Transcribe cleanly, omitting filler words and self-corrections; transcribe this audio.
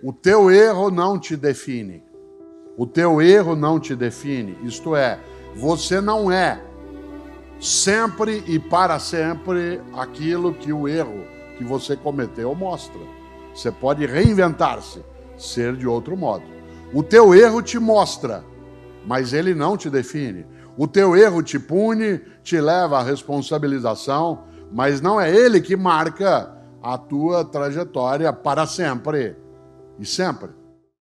O teu erro não te define. O teu erro não te define. Isto é, você não é sempre e para sempre aquilo que o erro que você cometeu mostra. Você pode reinventar-se, ser de outro modo. O teu erro te mostra, mas ele não te define. O teu erro te pune, te leva à responsabilização, mas não é ele que marca a tua trajetória para sempre e sempre.